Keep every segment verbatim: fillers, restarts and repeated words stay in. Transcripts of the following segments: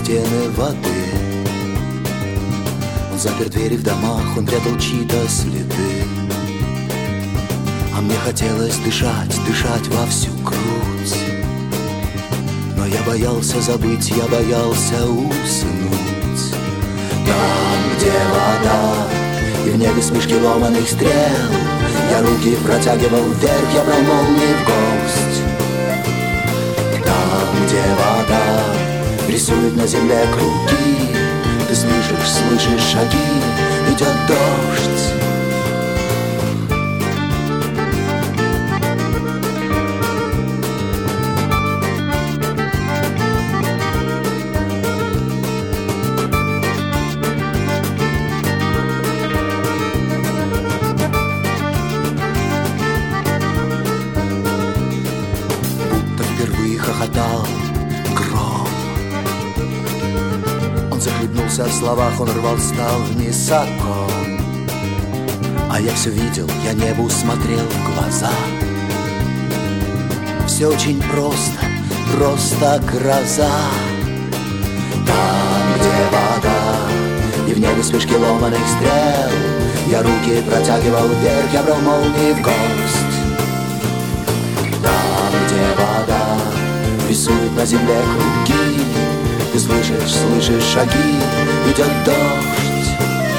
стены воды. Он запер двери в домах, он прятал чьи-то следы. А мне хотелось дышать, дышать во всю грудь. Но я боялся забыть, я боялся уснуть. Там, где вода, и в небе вспышки ломаных стрел, я руки протягивал вверх, я брал молнии в гость. Там, где вода рисует на земле круги, ты слышишь, слышишь шаги, идет дождь. Хохотал гром. Он захлебнулся в словах, он рвал, стал высоко. А я все видел, я небу смотрел в глаза. Все очень просто, просто гроза. Там, где вода, и в небе вспышки ломаных стрел, я руки протягивал вверх, я брал молнии в гость. Там, где вода рисует на земле круги, ты слышишь, слышишь шаги, идет дождь.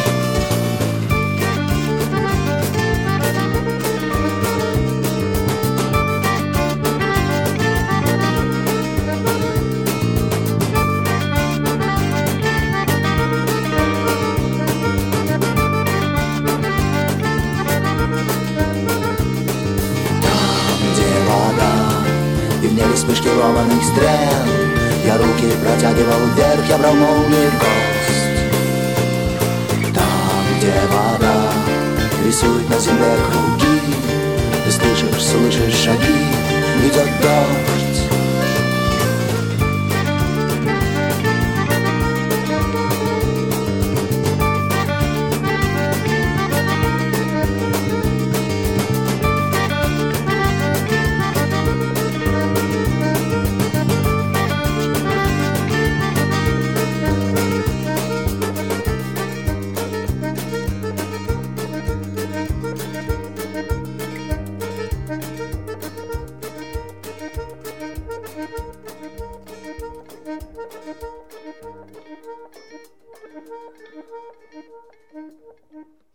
Там, где вода, и в небе вспышки ломаных стрел, я руки протягивал вверх, я брал молнии в гость. Там, где вода рисует на земле круги, ты слышишь, слышишь шаги, идет дождь. Thank you.